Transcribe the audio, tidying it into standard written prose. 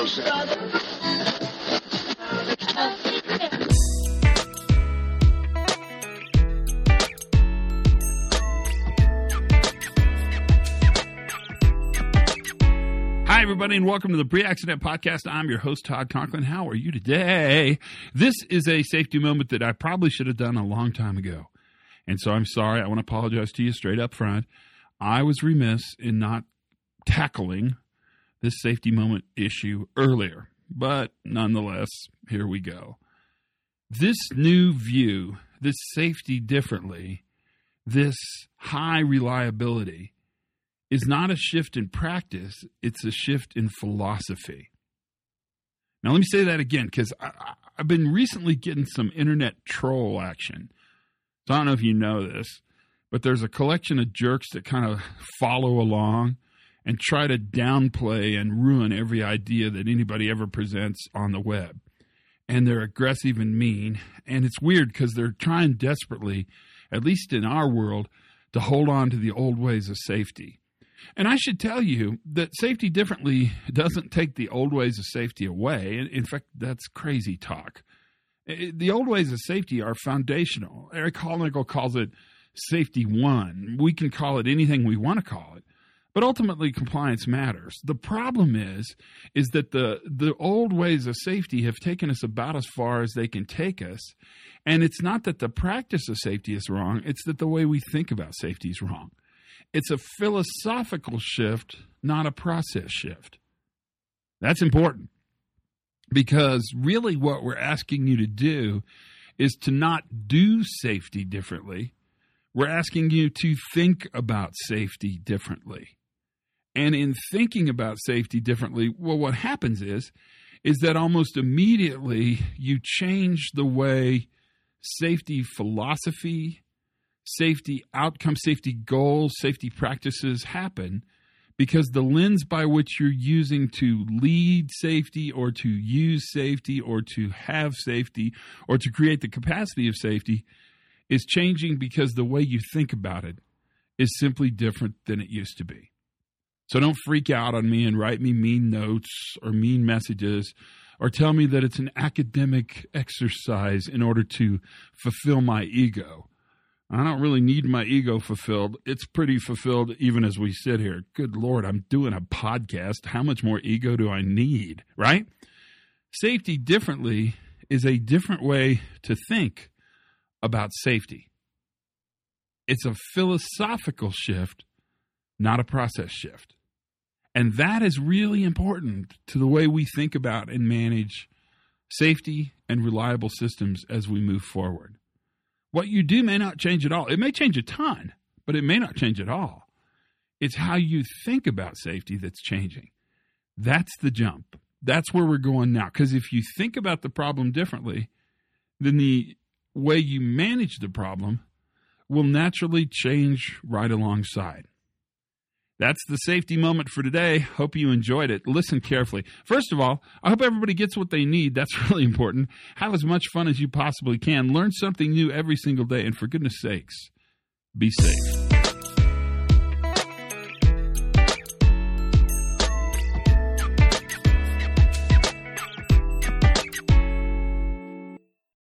Hi, everybody, and welcome to the Pre-Accident Podcast. I'm your host, Todd Conklin. How are you today? This is a safety moment that I probably should have done a long time ago. And so I'm sorry. I want to apologize to you straight up front. I was remiss in not tackling this safety moment issue earlier. But nonetheless, here we go. This new view, this safety differently, this high reliability is not a shift in practice, it's a shift in philosophy. Now, let me say that again, because I've been recently getting some internet troll action. So I don't know if you know this, but there's a collection of jerks that kind of follow along and try to downplay and ruin every idea that anybody ever presents on the web. And they're aggressive and mean, and it's weird because they're trying desperately, at least in our world, to hold on to the old ways of safety. And I should tell you that safety differently doesn't take the old ways of safety away. In fact, that's crazy talk. The old ways of safety are foundational. Eric Hollnagel calls it safety one. We can call it anything we want to call it. But ultimately, compliance matters. The problem is that the old ways of safety have taken us about as far as they can take us. And it's not that the practice of safety is wrong. It's that the way we think about safety is wrong. It's a philosophical shift, not a process shift. That's important because really what we're asking you to do is to not do safety differently. We're asking you to think about safety differently. And in thinking about safety differently, well, what happens is that almost immediately you change the way safety philosophy, safety outcomes, safety goals, safety practices happen because the lens by which you're using to lead safety or to use safety or to have safety or to create the capacity of safety is changing because the way you think about it is simply different than it used to be. So don't freak out on me and write me mean notes or mean messages or tell me that it's an academic exercise in order to fulfill my ego. I don't really need my ego fulfilled. It's pretty fulfilled even as we sit here. Good Lord, I'm doing a podcast. How much more ego do I need, right? Safety differently is a different way to think about safety. It's a philosophical shift, not a process shift. And that is really important to the way we think about and manage safety and reliable systems as we move forward. What you do may not change at all. It may change a ton, but it may not change at all. It's how you think about safety that's changing. That's the jump. That's where we're going now. Because if you think about the problem differently, then the way you manage the problem will naturally change right alongside. That's the safety moment for today. Hope you enjoyed it. Listen carefully. First of all, I hope everybody gets what they need. That's really important. Have as much fun as you possibly can. Learn something new every single day. And for goodness sakes, be safe.